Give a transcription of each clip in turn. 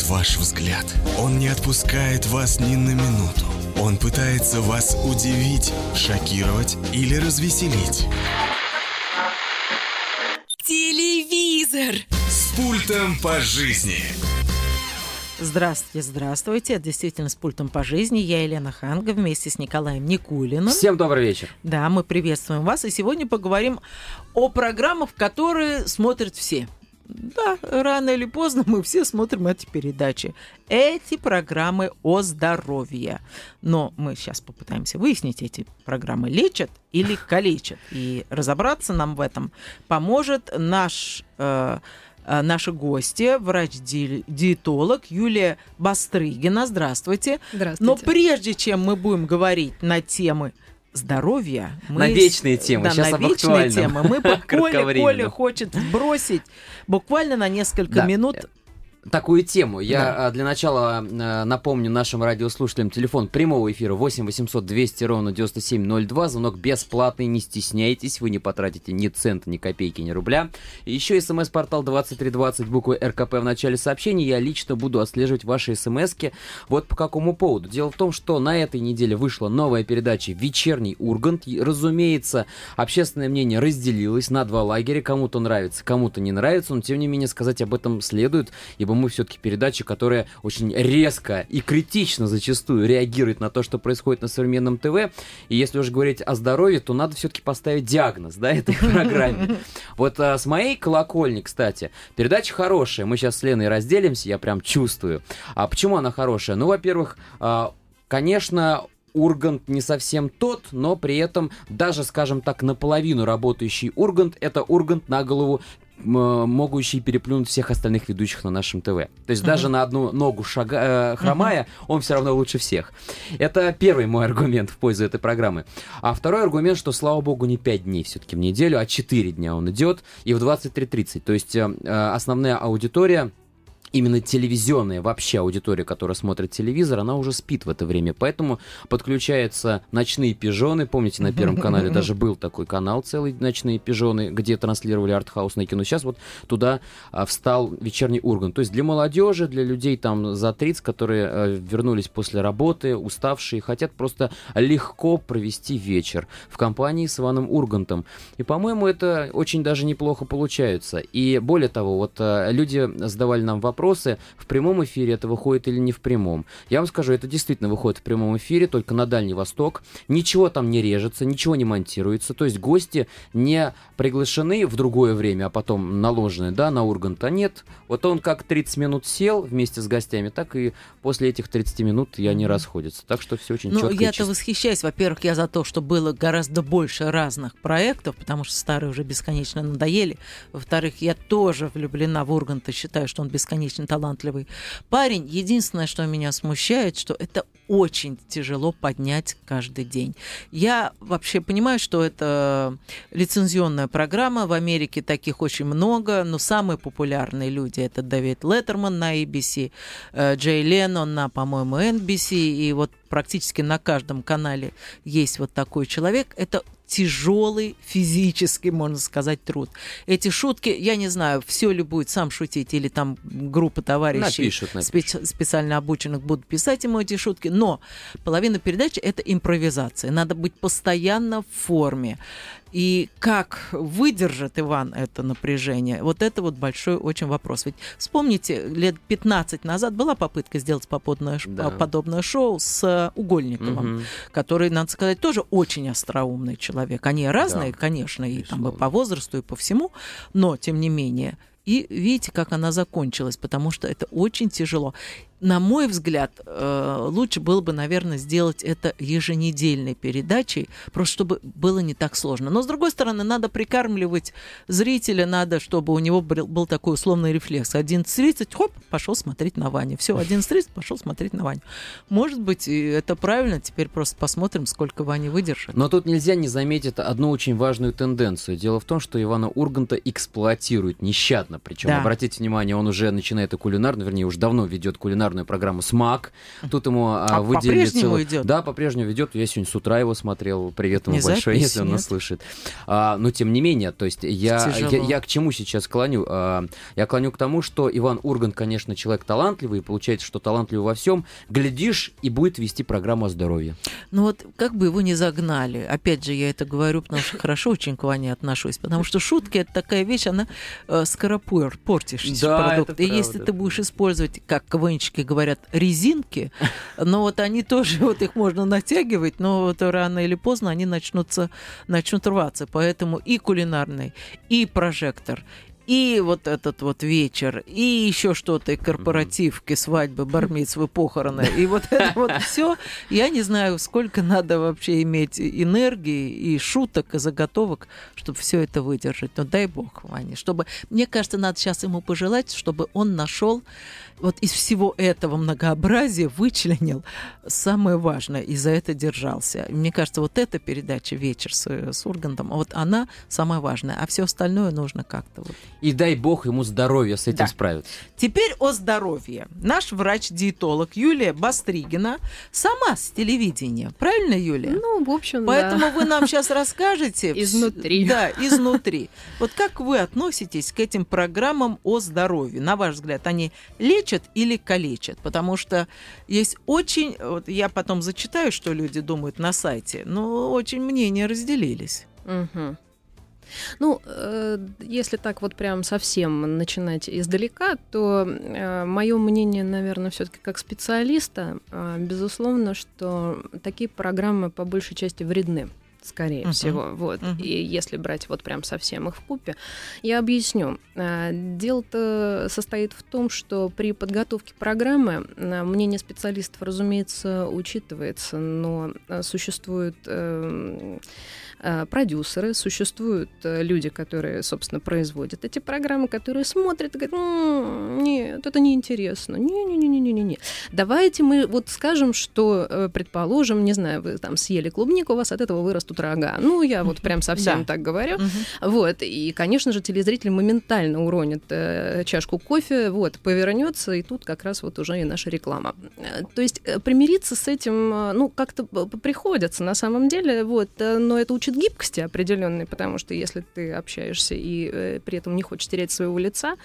ваш взгляд. Он не отпускает вас ни на минуту. Он пытается вас удивить, шокировать или развеселить. Телевизор! С пультом по жизни. Здравствуйте. Это действительно «С пультом по жизни». Я Елена Ханга вместе с Николаем Никулиным. Всем добрый вечер. Да, мы приветствуем вас. И сегодня поговорим о программах, которые смотрят все. Да, рано или поздно мы все смотрим эти передачи. Эти программы о здоровье. Но мы сейчас попытаемся выяснить, эти программы лечат или калечат. И разобраться нам в этом поможет наша гостья, врач-диетолог Юлия Бастрыгина. Здравствуйте. Здравствуйте. Но прежде чем мы будем говорить на темы здоровья, на вечные темы, сейчас об актуальном. Коля хочет бросить буквально на несколько минут такую тему. Я для начала напомню нашим радиослушателям телефон прямого эфира 8 800 200 ровно 9702. Звонок бесплатный, не стесняйтесь, вы не потратите ни цента, ни копейки, ни рубля. И еще смс-портал 2320, буквы РКП в начале сообщения. Я лично буду отслеживать ваши смски. Вот по какому поводу. Дело в том, что на этой неделе вышла новая передача «Вечерний Ургант». И, разумеется, общественное мнение разделилось на два лагеря. Кому-то нравится, кому-то не нравится. Но, тем не менее, сказать об этом следует, ибо мы все-таки передача, которая очень резко и критично зачастую реагирует на то, что происходит на современном ТВ. И если уже говорить о здоровье, то надо все-таки поставить диагноз, этой программе. Вот с моей колокольни, кстати, передача хорошая. Мы сейчас с Леной разделимся, я прям чувствую. А почему она хорошая? Ну, во-первых, конечно, Ургант не совсем тот, но при этом даже, скажем так, наполовину работающий Ургант — это Ургант на голову, могущий переплюнуть всех остальных ведущих на нашем ТВ. То есть даже на одну ногу хромая, он все равно лучше всех. Это первый мой аргумент в пользу этой программы. А второй аргумент, что, слава богу, не 5 дней все-таки в неделю, а 4 дня он идет, и в 23:30. То есть основная аудитория, именно телевизионная вообще аудитория, которая смотрит телевизор, она уже спит в это время. Поэтому подключаются «Ночные пижоны». Помните, на Первом канале даже был такой канал целый «Ночные пижоны», где транслировали артхаусное кино. Сейчас вот туда встал «Вечерний Ургант». То есть для молодежи, для людей там за 30, которые вернулись после работы, уставшие, хотят просто легко провести вечер в компании с Иваном Ургантом. И, по-моему, это очень даже неплохо получается. И более того, вот люди задавали нам вопросы, в прямом эфире это выходит или не в прямом. Я вам скажу, это действительно выходит в прямом эфире, только на Дальний Восток. Ничего там не режется, ничего не монтируется. То есть гости не приглашены в другое время, а потом наложены, на Урганта. Нет. Вот он как 30 минут сел вместе с гостями, так и после этих 30 минут и они расходятся. Так что все очень четко и чисто. Я-то восхищаюсь. Во-первых, я за то, что было гораздо больше разных проектов, потому что старые уже бесконечно надоели. Во-вторых, я тоже влюблена в Урганта, считаю, что он бесконечно талантливый парень. Единственное, что меня смущает, что это очень тяжело поднять каждый день. Я вообще понимаю, что это лицензионная программа. В Америке таких очень много, но самые популярные люди — это Дэвид Леттерман на ABC, Джей Лено на, по-моему, NBC, и вот практически на каждом канале есть вот такой человек. Это тяжелый физический, можно сказать, труд. Эти шутки, я не знаю, все ли будет сам шутить, или там группа товарищей напишут. Специально обученных будут писать ему эти шутки, но половина передачи — это импровизация. Надо быть постоянно в форме. И как выдержит Иван это напряжение, вот это вот большой очень вопрос. Ведь вспомните, лет 15 назад была попытка сделать подобное шоу с Угольниковым, который, надо сказать, тоже очень остроумный человек. Они разные, конечно, и там и по возрасту, и по всему, но, тем не менее. И видите, как она закончилась, потому что это очень тяжело. На мой взгляд, лучше было бы, наверное, сделать это еженедельной передачей, просто чтобы было не так сложно. Но, с другой стороны, надо прикармливать зрителя, надо, чтобы у него был такой условный рефлекс. 11:30, хоп, пошел смотреть на Ваню. Все, 11:30, пошел смотреть на Ваню. Может быть, это правильно, теперь просто посмотрим, сколько Ваня выдержит. Но тут нельзя не заметить одну очень важную тенденцию. Дело в том, что Ивана Урганта эксплуатируют нещадно. Причем, обратите внимание, он уже начинает и кулинарно, вернее, уже давно ведет кулинарную кулинарную программу «Смак». Тут ему выделили по-прежнему идет? Да, по-прежнему ведет. Я сегодня с утра его смотрел. Привет ему Не большое, запись, если он нет? нас слышит. Но тем не менее, то есть я к чему сейчас клоню? Я клоню к тому, что Иван Ургант, конечно, человек талантливый, и получается, что талантливый во всем. Глядишь, и будет вести программу о здоровье. Ну вот как бы его не загнали. Опять же, я это говорю, потому что хорошо очень к Ване отношусь. Потому что шутки — это такая вещь, она портишь продукт. И если ты будешь использовать, как КВНщики говорят, резинки, но вот они тоже, вот их можно натягивать, но вот рано или поздно они начнут рваться. Поэтому и кулинарный, и прожектор, и вот этот вот вечер, и еще что-то, и корпоративки, свадьбы, бар-мицвы, похороны, и вот это вот все. Я не знаю, сколько надо вообще иметь энергии, и шуток, и заготовок, чтобы все это выдержать. Но дай бог, Ване, чтобы... Мне кажется, надо сейчас ему пожелать, чтобы он нашел вот из всего этого многообразия, вычленил самое важное и за это держался. Мне кажется, вот эта передача «Вечер» с Ургантом, вот она самая важная, а все остальное нужно как-то вот. И дай бог ему здоровья с этим справиться. Теперь о здоровье. Наш врач-диетолог Юлия Бастригина сама с телевидения. Правильно, Юлия? Ну, в общем, Поэтому вы нам сейчас расскажете... Изнутри. Да, изнутри. Вот как вы относитесь к этим программам о здоровье? На ваш взгляд, они лечат или калечат? Потому что есть очень... Вот я потом зачитаю, что люди думают на сайте, но очень мнения разделились. Угу. Ну, если так вот прям совсем начинать издалека, то мое мнение, наверное, все-таки как специалиста, безусловно, что такие программы по большей части вредны. Скорее всего, вот. И если брать вот прям совсем их вкупе, я объясню. Дело-то состоит в том, что при подготовке программы мнение специалистов, разумеется, учитывается, но существуют продюсеры, существуют люди, которые, собственно, производят эти программы, которые смотрят и говорят: нет, это неинтересно, не-не-не-не-не-не. Давайте мы вот скажем, что, предположим, не знаю, вы там съели клубнику, у вас от этого вырастут рога. Ну, я вот прям совсем так говорю. Вот, и, конечно же, телезритель моментально уронит чашку кофе, вот, повернется, и тут как раз вот уже и наша реклама. То есть примириться с этим, ну, как-то приходится на самом деле, вот, но это учит гибкости определенной, потому что если ты общаешься и при этом не хочешь терять своего лица,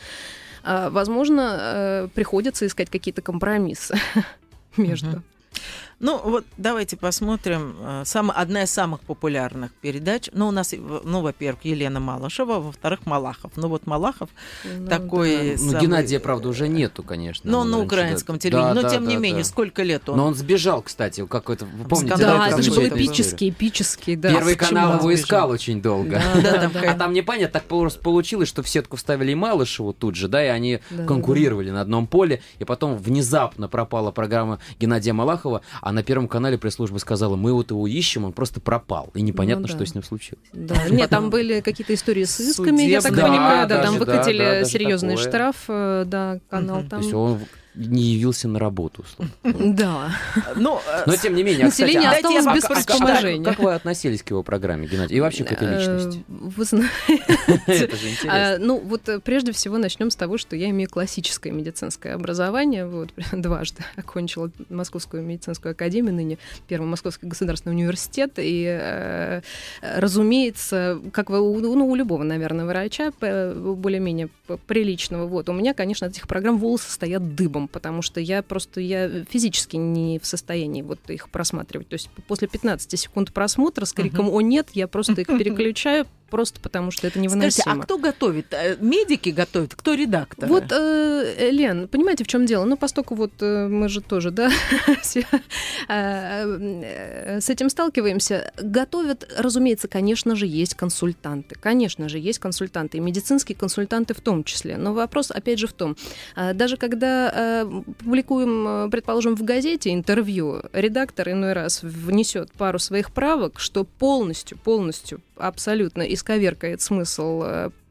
возможно, приходится искать какие-то компромиссы между. Ну, вот давайте посмотрим. Одна из самых популярных передач. Ну, у нас, ну, во-первых, Елена Малышева, во-вторых, Малахов. Ну, вот Малахов такой... Да. Ну, Геннадия, правда, уже нету, конечно. Но на украинском телевидении. Но, тем не менее, сколько лет он? Но он сбежал, кстати, какой-то... Вы помните? Да, это был эпический, да. Первый канал его искал очень долго. Да, а там непонятно, так просто получилось, что в сетку вставили и Малышеву тут же, да, и они конкурировали на одном поле, и потом внезапно пропала программа Геннадия Малахова, а на Первом канале пресс-служба сказала: мы вот его ищем, он просто пропал, и непонятно, что с ним случилось. Да. Нет, там были какие-то истории с исками, я так понимаю, да, там выкатили серьезный штраф, да, канал там. То есть он не явился на работу, условно. Да. Но тем не менее, кстати, население осталось без предположения. Как вы относились к его программе, Геннадий, и вообще к этой личности? Вы знаете, это же интересно. Ну вот прежде всего начнем с того, что я имею классическое медицинское образование, вот дважды окончила Московскую медицинскую академию, ныне Первый Московский государственный университет, и, разумеется, как у любого, наверное, врача более-менее приличного, вот, у меня, конечно, от этих программ волосы стоят дыбом, потому что я физически не в состоянии вот их просматривать. То есть после 15 секунд просмотра с криком «О, нет!» я просто их переключаю, просто потому что это невыносимо. Скажите, а кто готовит? Медики готовят? Кто редактор? Вот, Лен, понимаете, в чем дело? Ну, поскольку вот мы же тоже, да, с этим сталкиваемся. Готовят, разумеется, конечно же, есть консультанты. Конечно же, есть консультанты, и медицинские консультанты в том числе. Но вопрос, опять же, в том, даже когда публикуем, предположим, в газете интервью, редактор иной раз внесет пару своих правок, что полностью абсолютно исковеркает смысл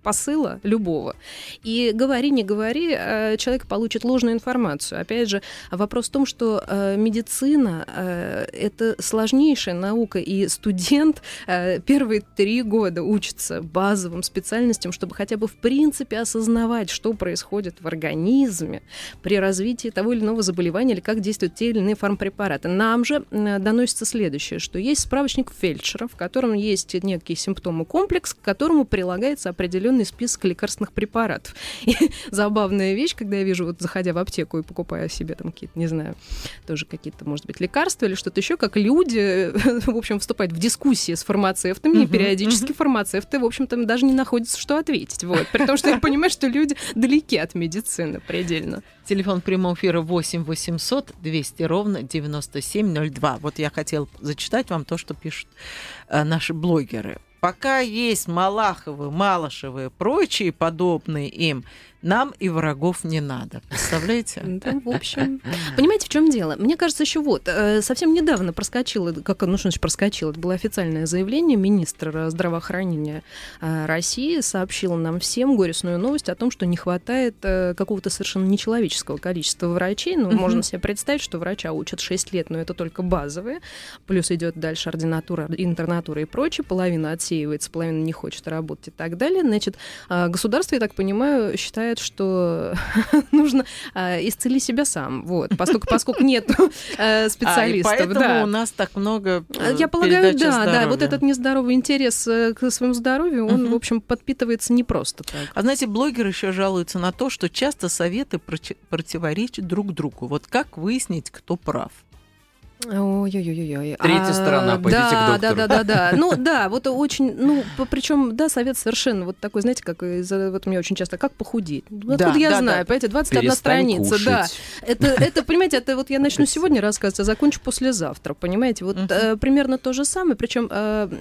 посыла любого. И говори, не говори, человек получит ложную информацию. Опять же, вопрос в том, что медицина — это сложнейшая наука, и студент первые 3 года учится базовым специальностям, чтобы хотя бы в принципе осознавать, что происходит в организме при развитии того или иного заболевания или как действуют те или иные фармпрепараты. Нам же доносится следующее, что есть справочник фельдшера, в котором есть некий симптомокомплекс, к которому прилагается определенный список лекарственных препаратов. И забавная вещь, когда я вижу, вот заходя в аптеку и покупая себе там какие-то, не знаю, тоже какие-то, может быть, лекарства или что-то еще, как люди, в общем, вступают в дискуссии с фармацевтами, и периодически фармацевты, в общем-то, даже не находятся, что ответить. Вот. При том, что я понимаю, что люди далеки от медицины предельно. Телефон прямого эфира 8 800 200 ровно 9702. Вот я хотела зачитать вам то, что пишут наши блогеры. Пока есть Малаховы, Малышевы и прочие подобные им, нам и врагов не надо. Представляете? Да, в общем. Понимаете, в чем дело? Мне кажется, еще совсем недавно проскочило, проскочило, это было официальное заявление министра здравоохранения России, сообщил нам всем горестную новость о том, что не хватает какого-то совершенно нечеловеческого количества врачей. Ну, можно себе представить, что врача учат 6 лет, но это только базовые. Плюс идет дальше ординатура, интернатура и прочее. Половина отсеивается, половина не хочет работать и так далее. Значит, государство, я так понимаю, считает, что нужно исцели себя сам, вот, поскольку нет специалистов. И поэтому у нас так много я полагаю, да, вот этот нездоровый интерес к своему здоровью, он, в общем, подпитывается не просто так. А знаете, блогеры еще жалуются на то, что часто советы противоречат друг другу. Вот как выяснить, кто прав? Ой-ой-ой-ой. Третья сторона, пойдите к доктору. Да. Ну да, вот очень, причем, да, совет совершенно вот такой, знаете, как вот мне очень часто, как похудеть. Откуда я знаю, понимаете, 21 Перестань страница, кушать. да. Это, понимаете, это вот я начну сегодня рассказывать, а закончу послезавтра, понимаете, вот примерно то же самое, причем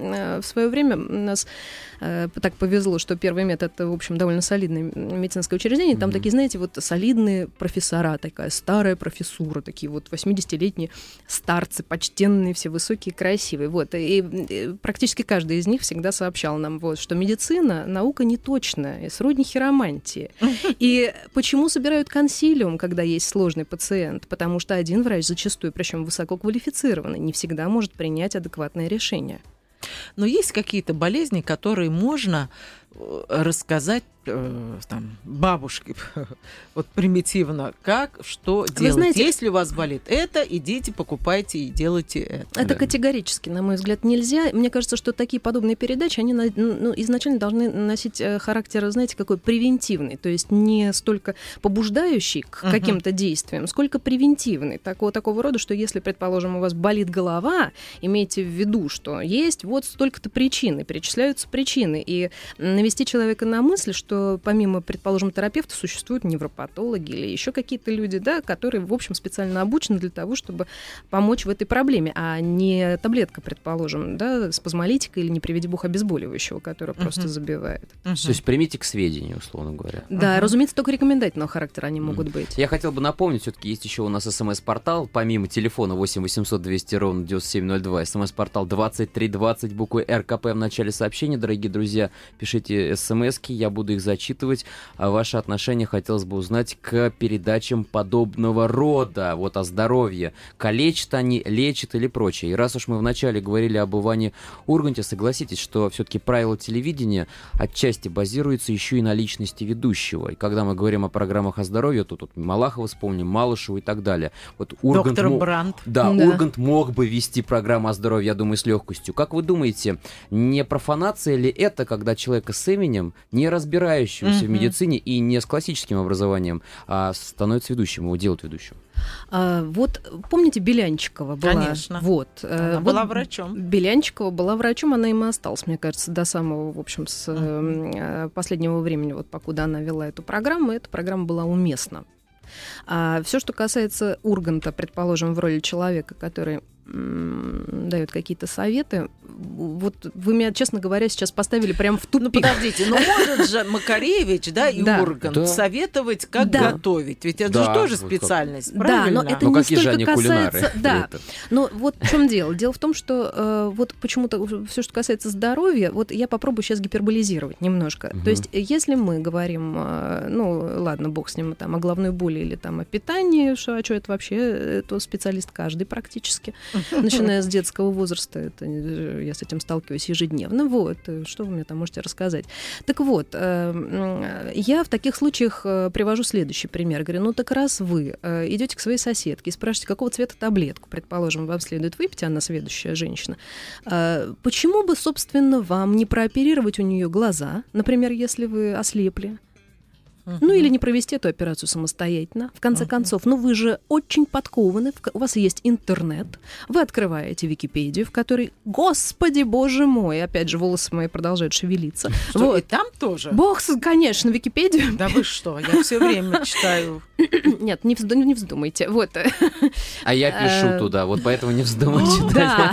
в свое время у нас так повезло, что первый метод, это, в общем, довольно солидное медицинское учреждение, там такие, знаете, вот солидные профессора, такая старая профессура, такие вот 80-летние старцы, почтенные, все высокие, красивые. Вот. И практически каждый из них всегда сообщал нам, вот, что медицина — наука неточная, сродни хиромантии. И почему собирают консилиум, когда есть сложный пациент? Потому что один врач зачастую, причем высококвалифицированный, не всегда может принять адекватное решение. Но есть какие-то болезни, которые можно рассказать там, бабушке вот примитивно, как, что делать. Знаете, если у вас болит это, идите, покупайте и делайте это. Это категорически, на мой взгляд, нельзя. Мне кажется, что такие подобные передачи, они изначально должны носить характер, знаете, какой превентивный, то есть не столько побуждающий к каким-то действиям, сколько превентивный. Такого рода, что если, предположим, у вас болит голова, имейте в виду, что есть вот столько-то причин, и перечисляются причины, и навести человека на мысль, что помимо, предположим, терапевта существуют невропатологи или еще какие-то люди, да, которые, в общем, специально обучены для того, чтобы помочь в этой проблеме, а не таблетка, предположим, да, спазмолитика или, не приведи бог, обезболивающего, которое просто забивает. То есть примите к сведению, условно говоря. Да, разумеется, только рекомендательного характера они могут быть. Я хотел бы напомнить, все-таки есть еще у нас смс-портал, помимо телефона 8 800 200 ровно 9702, смс-портал 2320, буквой РКП в начале сообщения, дорогие друзья, пишите смс-ки, я буду их зачитывать. А ваше отношение хотелось бы узнать к передачам подобного рода, вот о здоровье. Калечат они, лечат или прочее. И раз уж мы вначале говорили об Иване Урганте, согласитесь, что все-таки правила телевидения отчасти базируются еще и на личности ведущего. И когда мы говорим о программах о здоровье, то тут Малахова вспомним, Малышеву и так далее. Вот Ургант доктор Брандт. Да, Ургант мог бы вести программу о здоровье, я думаю, с легкостью. Как вы думаете, не профанация ли это, когда человека с именем, не разбирающегося в медицине и не с классическим образованием, а становится ведущим, его делают ведущим? Вот помните, Белянчикова была? Конечно. Вот. Она была врачом. Белянчикова была врачом, она им и осталась, мне кажется, до самого, в общем, с последнего времени, вот покуда она вела эту программу, эта программа была уместна. А все, что касается Урганта, предположим, в роли человека, который дает какие-то советы, вот вы меня, честно говоря, сейчас поставили прям в тупик. Ну, подождите, может же Макаревич, и Ургант советовать, как готовить. Ведь это же тоже специальность, правильно? Да, но это не столько касается... Да, но вот в чем дело. Дело в том, что вот почему-то все, что касается здоровья, вот я попробую сейчас гиперболизировать немножко. То есть если мы говорим, ладно, бог с ним, там, о головной боли или там о питании, что это вообще, это специалист каждый практически, начиная с детского возраста, это, я с этим сталкиваюсь ежедневно, вот, что вы мне там можете рассказать. Так вот, я в таких случаях привожу следующий пример, говорю, ну так раз вы идете к своей соседке и спрашиваете, какого цвета таблетку, предположим, вам следует выпить, она следующая женщина, почему бы, собственно, вам не прооперировать у нее глаза, например, если вы ослепли? Ну, или не провести эту операцию самостоятельно. В конце концов, вы же очень подкованы, у вас есть интернет, вы открываете Википедию, в которой, господи, боже мой, опять же, волосы мои продолжают шевелиться. Что, вот. И там тоже? Бог, конечно, Википедию. Да вы что, я все время читаю. Нет, не вздумайте. Вот. А я пишу туда, вот поэтому не вздумай читать.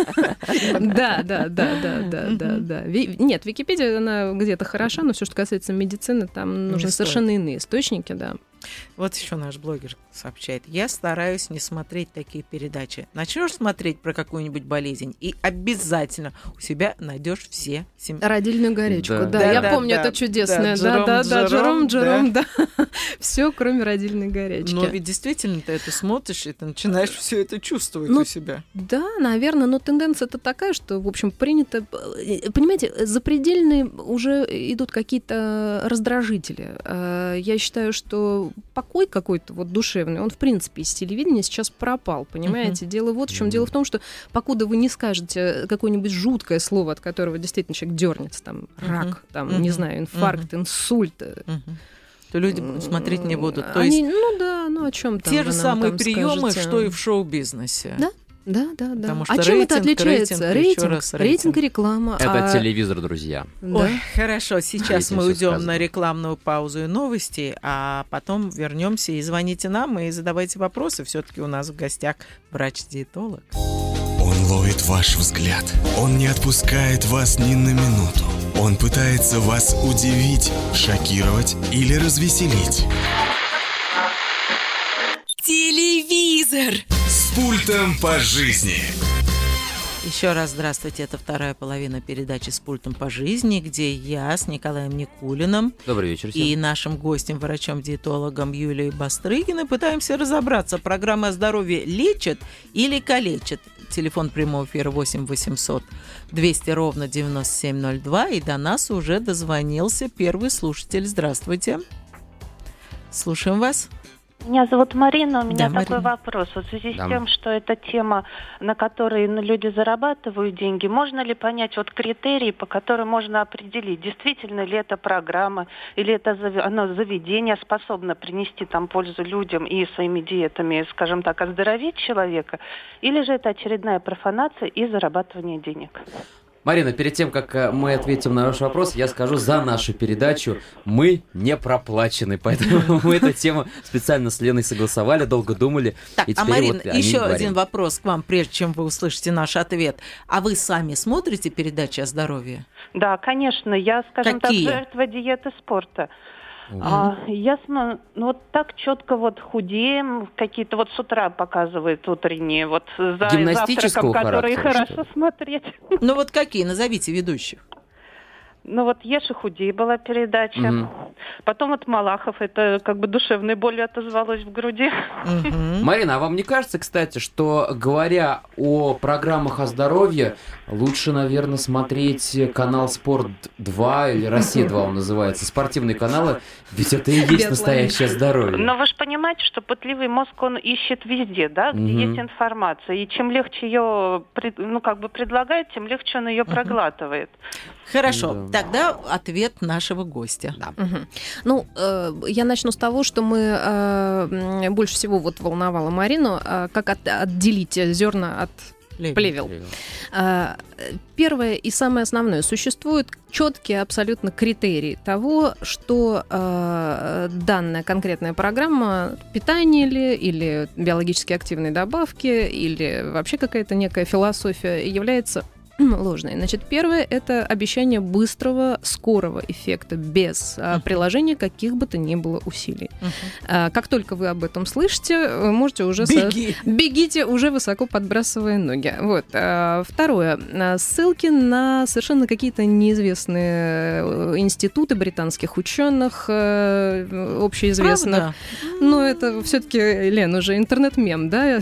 Да. Нет, Википедия, она где-то хороша, но все, что касается медицины, там нужны совершенно иные источники, да. Вот еще наш блогер сообщает. Я стараюсь не смотреть такие передачи. Начнешь смотреть про какую-нибудь болезнь, и обязательно у себя найдешь все родильную горячку. Да, я помню, это чудесное. Да, Джером, да. Все, кроме родильной горячки. Но ведь действительно ты это смотришь, и ты начинаешь все это чувствовать у себя. Да, наверное, но тенденция-то такая, что, в общем, принято... Понимаете, запредельные уже идут какие-то раздражители. Я считаю, что покой какой-то вот душевный, он, в принципе, из телевидения сейчас пропал, понимаете? Дело вот в чем. Дело в том, что покуда вы не скажете какое-нибудь жуткое слово, от которого действительно человек дернется, там, рак, там, не знаю, инфаркт, инсульт, то люди смотреть не будут. То есть, о чем там? Те же самые приемы, что и в шоу-бизнесе. Да. Потому что чем это отличается? Рейтинг и реклама. Это телевизор, друзья. Ой, хорошо, сейчас мы уйдем на рекламную паузу и новости, а потом вернемся и звоните нам и задавайте вопросы. Все-таки у нас в гостях врач-диетолог. Он ловит ваш взгляд. Он не отпускает вас ни на минуту. Он пытается вас удивить, шокировать или развеселить. Телевизор! С пультом по жизни. Еще раз здравствуйте, это вторая половина передачи «С пультом по жизни», где я с Николаем Никулиным. Добрый вечер всем. И нашим гостем, врачом-диетологом Юлией Бастрыгиной пытаемся разобраться, программа о здоровье лечит или калечит. Телефон прямого эфира 8 800 200 ровно 9702. И до нас уже дозвонился первый слушатель. Здравствуйте. Слушаем вас. Меня зовут Марина, у меня такой вопрос. Вот в связи с тем, что это тема, на которой люди зарабатывают деньги, можно ли понять критерии, по которым можно определить, действительно ли эта программа или это заведение способно принести пользу людям и своими диетами, скажем так, оздоровить человека, или же это очередная профанация и зарабатывание денег? Марина, перед тем, как мы ответим на ваш вопрос, я скажу, за нашу передачу мы не проплачены, поэтому мы эту тему специально с Леной согласовали, долго думали. Так, и Марина, еще один вопрос к вам, прежде чем вы услышите наш ответ. А вы сами смотрите передачи о здоровье? Да, конечно, я, скажем так, жертва диеты спорта. Я так четко худеем, какие-то с утра показывают утренние, за завтраком, которые хорошо смотреть. Ну какие? Назовите ведущих. «Ешь и худей» была передача. Потом Малахов, это душевной болью отозвалось в груди. Марина, а вам не кажется, кстати, что, говоря о программах о здоровье, лучше, наверное, смотреть канал «Спорт-2» или «Россия-2» он называется, спортивные каналы, ведь это и есть настоящее здоровье. Но вы же понимаете, что пытливый мозг, он ищет везде, да, где есть информация, и чем легче ее, предлагает, тем легче он ее проглатывает. Хорошо, тогда ответ нашего гостя. Да. Я начну с того, что мы больше всего волновало Марину, как отделить зерна от плевел. Первое и самое основное. Существуют четкие абсолютно критерии того, что данная конкретная программа питания или биологически активные добавки, или вообще какая-то некая философия является ложные. Значит, первое — это обещание быстрого, скорого эффекта без приложения каких бы то ни было усилий. Как только вы об этом слышите, вы можете уже... Бегите, уже высоко подбрасывая ноги. Вот. Второе. Ссылки на совершенно какие-то неизвестные институты британских ученых, общеизвестных. Правда? Но это все-таки, Лен, уже интернет-мем, да?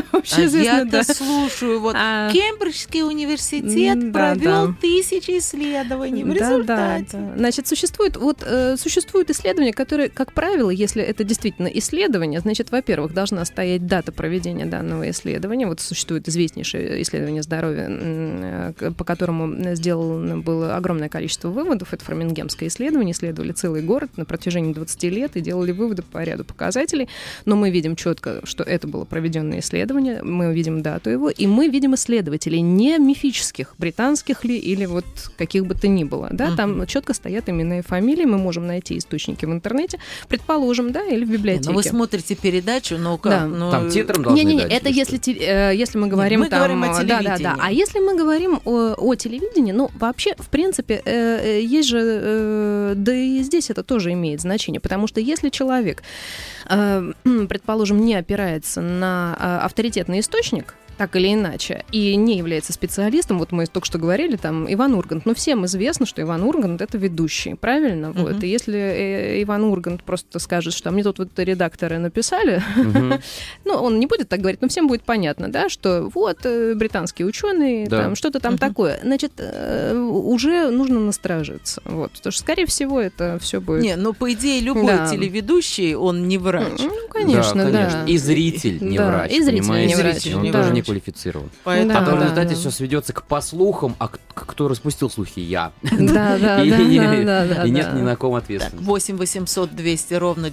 Я-то слушаю. Вот Кембриджский университет провел 1000 исследований в результате. Да. Значит, существуют исследования, которые, как правило, если это действительно исследование, значит, во-первых, должна стоять дата проведения данного исследования. Вот существует известнейшее исследование здоровья, по которому сделано было огромное количество выводов. Это фармингемское исследование. Исследовали целый город на протяжении 20 лет и делали выводы по ряду показателей. Но мы видим четко, что это было проведенное исследование. Мы видим дату его, и мы видим исследователей не мифических, британских ли, или вот каких бы то ни было. Да? Там четко стоят имена и фамилии. Мы можем найти источники в интернете, предположим, да, или в библиотеке. Но вы смотрите передачу, но как? Да. Ну, там титром должны дать. Это если мы говорим... Мы говорим о телевидении. Да. А если мы говорим о телевидении, ну, вообще, в принципе, есть же... Да и здесь это тоже имеет значение, потому что если человек, предположим, не опирается на авторитетный источник, так или иначе, и не является специалистом, вот мы только что говорили, там, Иван Ургант, но всем известно, что Иван Ургант — это ведущий, правильно? Вот. И если Иван Ургант просто скажет, что мне тут вот редакторы написали, ну, он не будет так говорить, но всем будет понятно, да, что вот британские ученые, там, что-то там такое. Значит, уже нужно насторожиться, вот, потому что, скорее всего, это все будет... Не, ну, по идее, любой телеведущий, он не врач. Ну, конечно, да. И зритель не врач, и зритель не врач. Он тоже не квалифицирован. А то в результате все сведется к послухам, а кто распустил слухи? Я. Да. И нет ни на ком ответственности. 8 800 200 ровно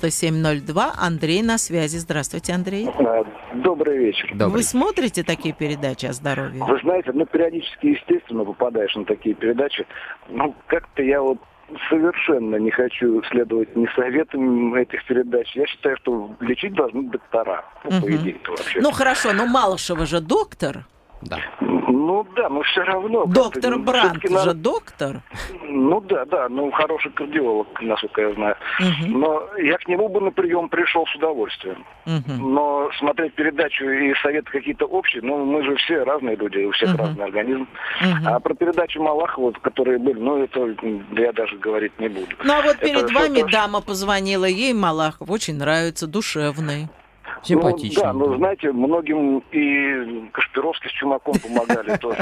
9702. Андрей на связи. Здравствуйте, Андрей. Добрый вечер. Вы смотрите такие передачи о здоровье? Вы знаете, периодически, естественно, попадаешь на такие передачи. Как-то я вот совершенно не хочу следовать ни советам этих передач. Я считаю, что лечить должны доктора. По идее, вообще. Ну, хорошо, но Малышева же доктор. Да. Ну да, но все равно. Доктор Брандт же доктор. Ну да, хороший кардиолог, насколько я знаю. Но я к нему бы на прием пришел с удовольствием. Но смотреть передачу и советы какие-то общие, мы же все разные люди, у всех разный организм. А про передачу Малахова, которые были, это я даже говорить не буду. Ну а вот перед вами дама позвонила, ей Малахов очень нравится, душевный. Симпатично. Знаете, многим и Кашпировский с Чумаком помогали тоже.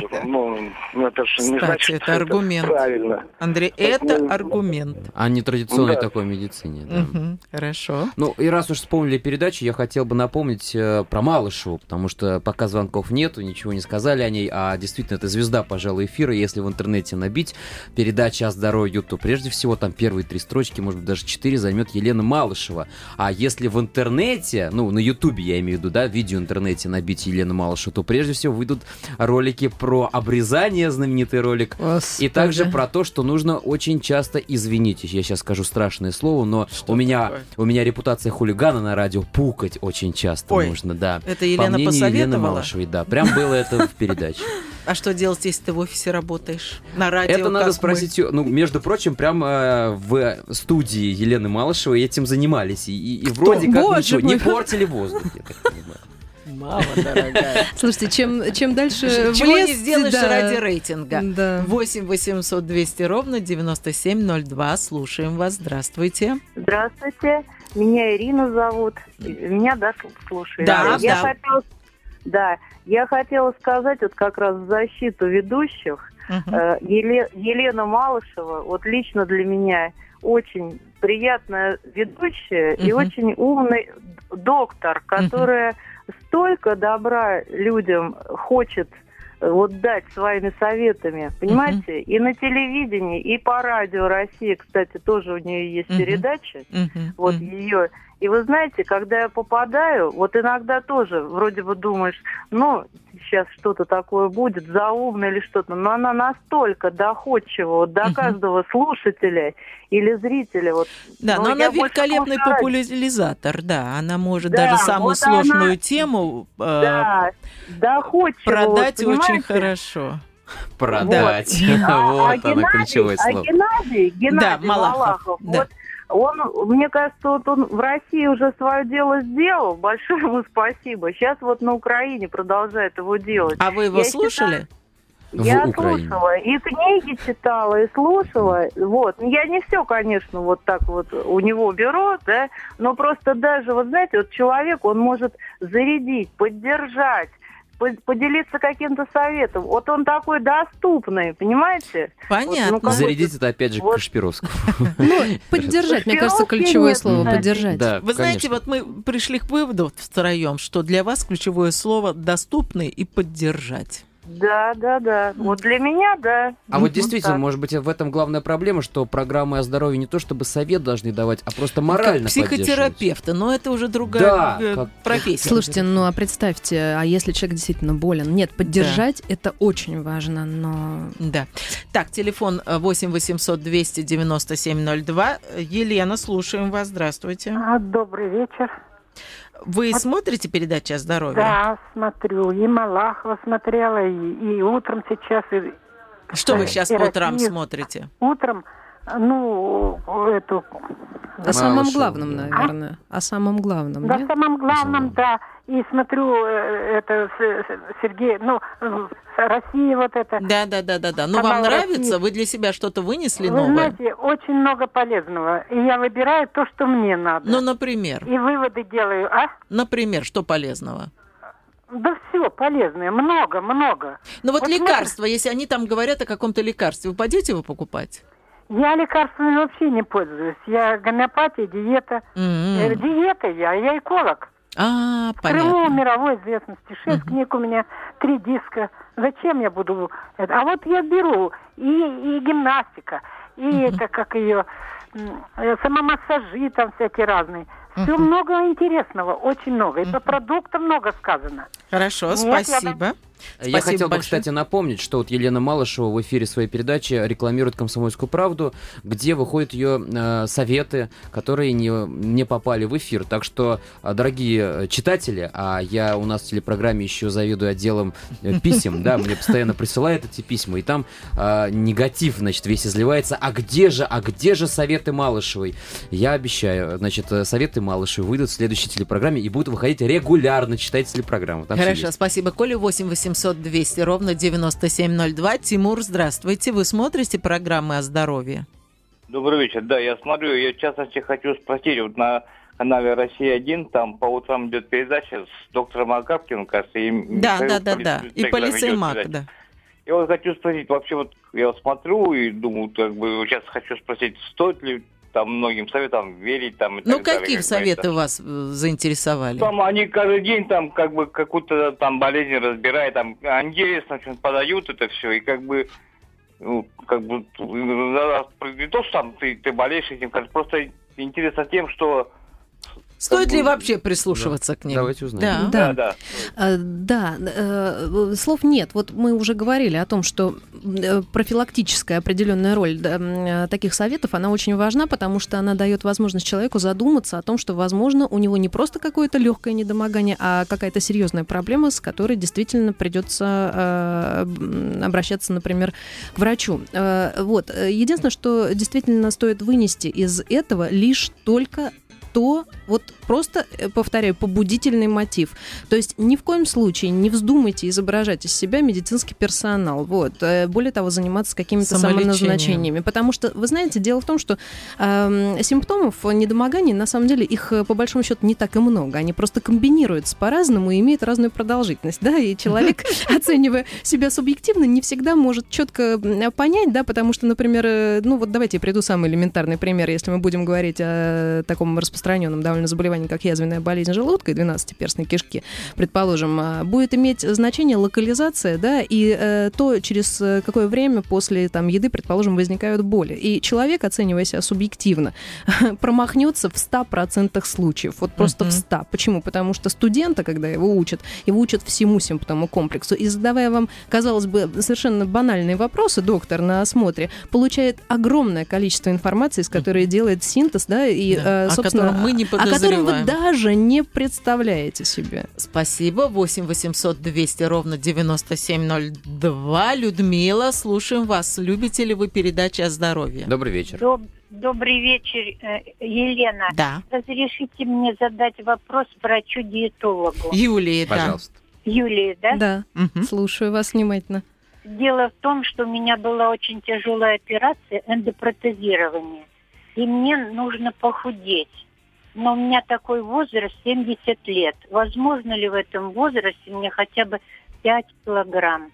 Это же не значит, что это аргумент. Правильно. Андрей, это аргумент. О нетрадиционной такой медицине. Да. Хорошо. И раз уж вспомнили передачу, я хотел бы напомнить про Малышеву, потому что пока звонков нету, ничего не сказали о ней, а действительно это звезда, пожалуй, эфира. Если в интернете набить передача о здоровье, то прежде всего там первые 3 строчки, может быть, даже 4 займет Елена Малышева. А если в интернете, на Ютубе, я имею в виду, да, в видео-интернете набить Елену Малышеву, то прежде всего выйдут ролики про обрезание, знаменитый ролик, и также про то, что нужно очень часто, извините, я сейчас скажу страшное слово, но у меня репутация хулигана на радио, пукать очень часто нужно, да. Это Елена посоветовала? Елены Малышевой, да, прям было это в передаче. А что делать, если ты в офисе работаешь? На радио? Это надо спросить. Между прочим, прям в студии Елены Малышевой этим занимались. И вроде как ничего, не портили воздух, я так понимаю. Мама дорогая. Слушайте, чем дальше в лес... Чего не сделаешь ради рейтинга. Да. 8 800 200 ровно 9702. Слушаем вас. Здравствуйте. Здравствуйте. Меня Ирина зовут. Меня, слушает. Да. Я хотела сказать вот как раз в защиту ведущих. Елена Малышева, вот лично для меня очень приятная ведущая и очень умный доктор, которая столько добра людям хочет дать своими советами, понимаете? И на телевидении, и по радио России, кстати, тоже у нее есть передача, ее. И вы знаете, когда я попадаю, иногда тоже вроде бы думаешь, сейчас что-то такое будет, заумно или что-то, но она настолько доходчива до каждого слушателя или зрителя. Да, но она великолепный популяризатор, да, она может даже самую сложную тему доходчиво, продать очень хорошо. Продать. Вот оно, ключевое слово. Геннадий Малахов. Да. Он, мне кажется, вот он в России уже свое дело сделал. Большое ему спасибо. Сейчас вот на Украине продолжает его делать. А вы его слушали? Я слушала, и книги читала, и слушала. Вот. Я не все, конечно, вот так вот у него беру, да, но просто даже, вот знаете, вот человек, он может зарядить, поддержать, поделиться каким-то советом. Вот он такой доступный, понимаете? Понятно. Вот, Зарядить это опять же к Кашпировскому. Поддержать, мне кажется, ключевое слово поддержать. Вы знаете, вот мы пришли к выводу втроем, что для вас ключевое слово доступный и поддержать. Да. Вот для меня, да. А вот действительно, может быть, в этом главная проблема, что программы о здоровье не то чтобы совет должны давать, а просто морально как психотерапевта, но это уже другая профессия. Слушайте, ну а представьте, а если человек действительно болен? Нет, поддержать это очень важно, но... Да. Так, телефон 8 800 297 02. Елена, слушаем вас, здравствуйте. Добрый вечер. Вы смотрите передачи о здоровье? Да, смотрю. И Малахова смотрела, и утром сейчас. Что вы сейчас по утрам смотрите? Утром, эту... О самом главном, наверное. О самом главном, да? О самом главном, да. И смотрю, это Сергей, Россия вот это. Да. Ну, вам нравится? России. Вы для себя что-то вынесли новое? Вы знаете, очень много полезного. И я выбираю то, что мне надо. Ну, например? И выводы делаю, Например, что полезного? Да все полезное, много. Ну, вот лекарства, если они там говорят о каком-то лекарстве, вы пойдете его покупать? Я лекарствами вообще не пользуюсь. Я гомеопатия, диета. Диета я эколог. Понятно. В Крыму мировой известности. 6 книг у меня, 3 диска. Зачем я буду это? А вот я беру и гимнастика, и это, как ее, самомассажи там всякие разные. Все много интересного, очень много. И по продуктам много сказано. Хорошо, спасибо. Я хотел бы, кстати, напомнить, что вот Елена Малышева в эфире своей передачи рекламирует «Комсомольскую правду», где выходят ее советы, которые не попали в эфир. Так что, дорогие читатели, а я у нас в телепрограмме еще заведую отделом писем, да, мне постоянно присылают эти письма, и там негатив, значит, весь изливается. А где же советы Малышевой? Я обещаю, значит, советы Малышевой выйдут в следующей телепрограмме и будут выходить регулярно. Читайте телепрограмму. Хорошо, спасибо, Коля. 8 800 200 9702. Тимур, здравствуйте. Вы смотрите программы о здоровье? Добрый вечер. Да, я смотрю. Я в частности хочу спросить. Вот на канале «Россия-1» там по утрам идет передача с доктором Агапкиным, кажется. Да. И полицеймак, да. Я вот хочу спросить. Вообще вот я смотрю и думаю, как бы сейчас хочу спросить, стоит ли там многим советам верить там и так далее. Какие советы вас заинтересовали? Там они каждый день там как бы какую-то там болезнь разбирают, там интересно очень подают это все, и как бы не то, что там ты болеешь этим, просто интересно тем, что стоит ли вообще прислушиваться к ним? Давайте узнаем. Да, слов нет. Вот мы уже говорили о том, что профилактическая определенная роль таких советов, она очень важна, потому что она дает возможность человеку задуматься о том, что, возможно, у него не просто какое-то легкое недомогание, а какая-то серьезная проблема, с которой действительно придется обращаться, например, к врачу. Вот. Единственное, что действительно стоит вынести из этого лишь только то, вот просто, повторяю, побудительный мотив. То есть ни в коем случае не вздумайте изображать из себя медицинский персонал. Вот. Более того, заниматься какими-то самоназначениями. Потому что, вы знаете, дело в том, что симптомов недомогания, на самом деле, их по большому счету не так и много. Они просто комбинируются по-разному и имеют разную продолжительность. Да? И человек, оценивая себя субъективно, не всегда может четко понять, да, потому что, например, давайте я приведу самый элементарный пример, если мы будем говорить о таком распространенном довольно заболевании, как язвенная болезнь желудка и 12-перстной кишки, предположим, будет иметь значение локализация, да, и то, через какое время после еды, предположим, возникают боли. И человек, оценивая себя субъективно, промахнется в 100% случаев. Вот просто в 100. Почему? Потому что студента, когда его учат всему симптому комплексу, и задавая вам, казалось бы, совершенно банальные вопросы, доктор на осмотре получает огромное количество информации, из которой делает синтез, да, и, собственно, котором мы не подозреваем. О котором вы даже не представляете себе. Спасибо. 8 800 200 ровно 9702. Людмила, слушаем вас. Любите ли вы передачи о здоровье? Добрый вечер. Добрый вечер, Елена. Да. Разрешите мне задать вопрос врачу-диетологу? Юлии, пожалуйста. Юлии, да? Да, слушаю вас внимательно. Дело в том, что у меня была очень тяжелая операция эндопротезирования, и мне нужно похудеть. Но у меня такой возраст 70 лет. Возможно ли в этом возрасте мне хотя бы 5 килограмм?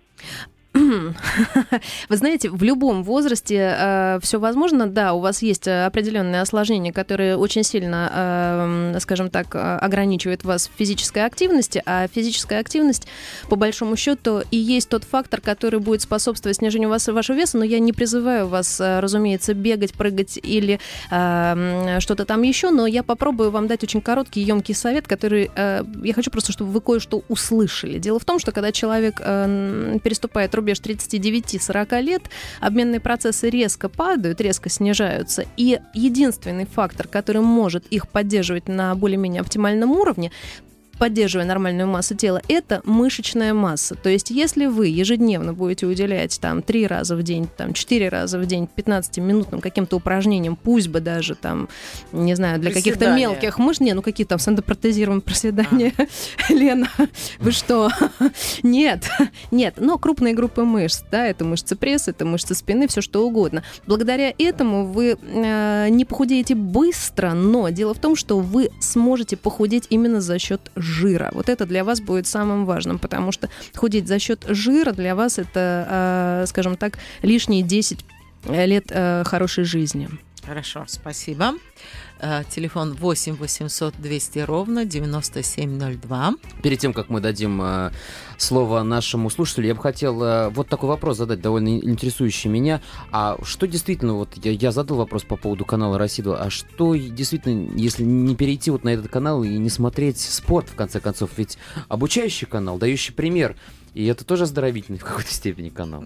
Вы знаете, в любом возрасте все возможно. Да, у вас есть определенные осложнения, которые очень сильно, скажем так, ограничивают вас в физической активности, а физическая активность, по большому счету, и есть тот фактор, который будет способствовать снижению вашего веса, но я не призываю вас, разумеется, бегать, прыгать или что-то там еще, но я попробую вам дать очень короткий, емкий совет, который я хочу просто, чтобы вы кое-что услышали. Дело в том, что когда человек переступает рубеж 39-40 лет, обменные процессы резко падают, резко снижаются, и единственный фактор, который может их поддерживать на более-менее оптимальном уровне, поддерживая нормальную массу тела, это мышечная масса. То есть если вы ежедневно будете уделять 3 раза в день, 4 раза в день 15-минутным каким-то упражнениям, пусть бы даже не знаю, для каких-то мелких мышц, какие там с эндопротезированием проседания. Лена, вы что? Нет, но крупные группы мышц, да, это мышцы пресса, это мышцы спины, все что угодно. Благодаря этому вы не похудеете быстро, но дело в том, что вы сможете похудеть именно за счет жира. Вот это для вас будет самым важным, потому что худеть за счет жира для вас это, скажем так, лишние 10 лет хорошей жизни. Хорошо, спасибо. Телефон 8 800 200 ровно 9702. Перед тем, как мы дадим слово нашему слушателю, я бы хотел вот такой вопрос задать, довольно интересующий меня. А что действительно, вот я задал вопрос по поводу канала «Россия-2», а что действительно, если не перейти вот на этот канал и не смотреть спорт, в конце концов, ведь обучающий канал, дающий пример, и это тоже оздоровительный в какой-то степени канал.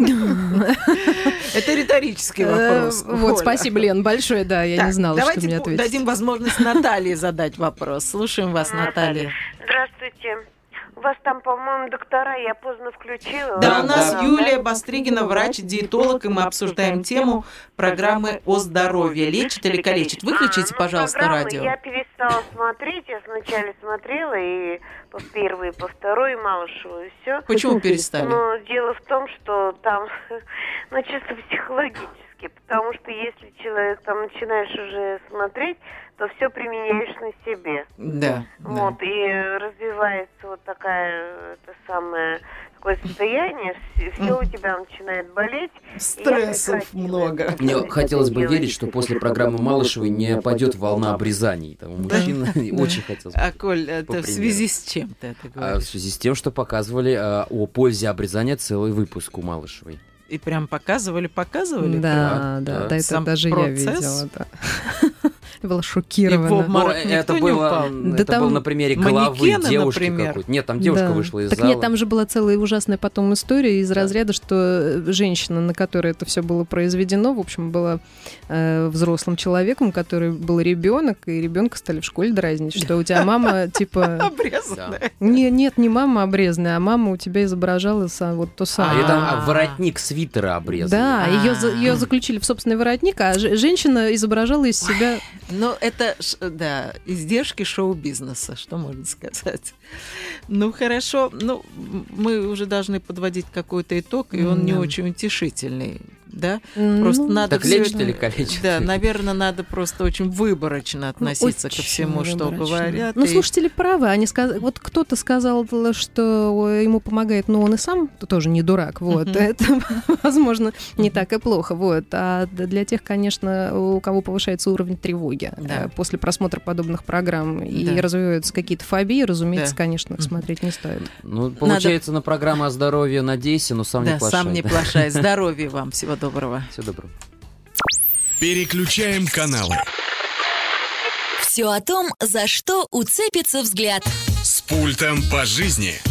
Это риторический вопрос. Вот, спасибо, Лен, большое, да, я не знала, что мне ответить. Давайте дадим возможность Наталье задать вопрос. Слушаем вас, Наталья. Здравствуйте. У вас там, по-моему, доктора, я поздно включила. Да, у нас Юлия Бастригина, врач-диетолог, и мы обсуждаем тему программы о здоровье. Лечит или калечит? Выключите, пожалуйста, радио. Я перестала смотреть, я сначала смотрела и по первой, по второй Малышеву, и все. Почему перестали? Но дело в том, что там, чисто психологически, потому что если человек там начинаешь уже смотреть, то все применяешь на себе. Да. Вот, да. И развивается вот такое состояние, все у тебя начинает болеть. Стрессов много. Мне хотелось бы верить, что после программы Малышевой не пойдет волна обрезаний. Там у мужчин очень хотелось бы. А, Коль, это в связи с чем ты это говоришь? В связи с тем, что показывали о пользе обрезания целый выпуск у Малышевой. И прям показывали? Да, это даже я видела, да. Была шокирована. Это было на примере головы девушки какой-то. Нет, там девушка вышла из зала. Так нет, там же была целая ужасная потом история из разряда, что женщина, на которой это все было произведено, в общем, была взрослым человеком, который был ребенок, и ребенка стали в школе дразнить, что у тебя мама типа... Обрезанная. Нет, не мама обрезанная, а мама у тебя изображала вот то самое. А воротник свитера обрезан. Да, ее заключили в собственный воротник, а женщина изображала из себя... Ну, это, да, издержки шоу-бизнеса, что можно сказать. Ну, хорошо. Ну, мы уже должны подводить какой-то итог, и он не очень утешительный. Да? Просто надо так лечит или калечит? Да, наверное, надо просто очень выборочно относиться ко всему, что говорят. Ну, слушатели правы. Они вот кто-то сказал, что ему помогает, но он и сам тоже не дурак. Вот. Это, возможно, не так и плохо. Вот. А для тех, конечно, у кого повышается уровень тревоги после просмотра подобных программ и развиваются какие-то фобии, разумеется, конечно, смотреть не стоит. Ну, получается, на программу о здоровье надейся, но сам не плашай. Да, сам не плашай. Здоровья вам. Всего доброго. Всего доброго. Переключаем каналы. Все о том, за что уцепится взгляд. С пультом по жизни.